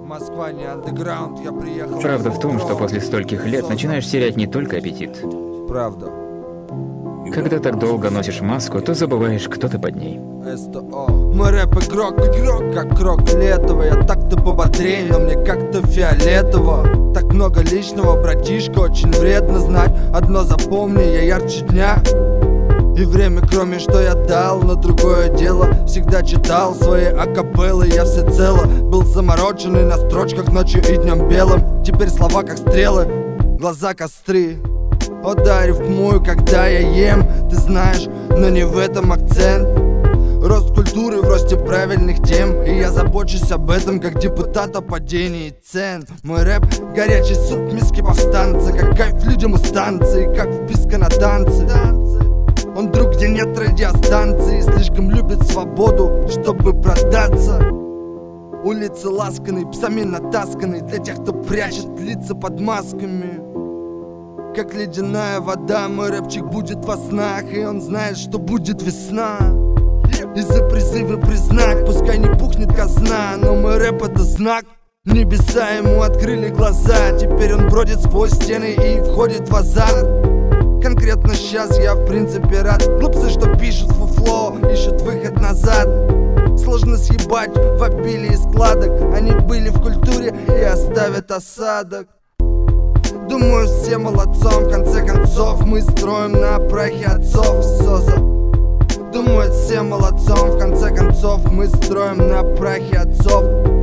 Москва не андеграунд, я приехал. Правда в том, что после стольких лет начинаешь терять не только аппетит. Правда. Когда так долго носишь маску, то забываешь, кто ты под ней. СТО. Мой рэп игрок, как крок летого. Я так-то пободрей, но мне как-то фиолетово. Так много личного, братишка, очень вредно знать. Одно запомни, я ярче дня. И время, кроме что я дал, но другое дело. Всегда читал свои акапеллы, я всецело был замороченный на строчках ночью и днем белым. Теперь слова как стрелы, глаза костры. О да, рифмую, когда я ем, ты знаешь, но не в этом акцент. Рост культуры в росте правильных тем, и я забочусь об этом, как депутат о падении цен. Мой рэп — горячий суп в миске повстанца, как кайф людям у станции, как вписка на танцы. Он друг, где нет радиостанции, слишком любит свободу, чтобы продаться. Улицы ласканы, псами натасканы, для тех, кто прячет лица под масками. Как ледяная вода, мой рэпчик будет во снах, и он знает, что будет весна. Из-за призыва признать, пускай не пухнет казна, но мой рэп — это знак. Небеса ему открыли глаза, теперь он бродит сквозь стены и входит в азарт. Конкретно сейчас я в принципе рад. Глупцы, что пишут фуфло, ищут выход назад. Сложно съебать в обилии складок. Они были в культуре и оставят осадок. Думаю, все молодцом, в конце концов мы строим на прахе отцов СОЗа. Думаю, все молодцом, в конце концов мы строим на прахе отцов.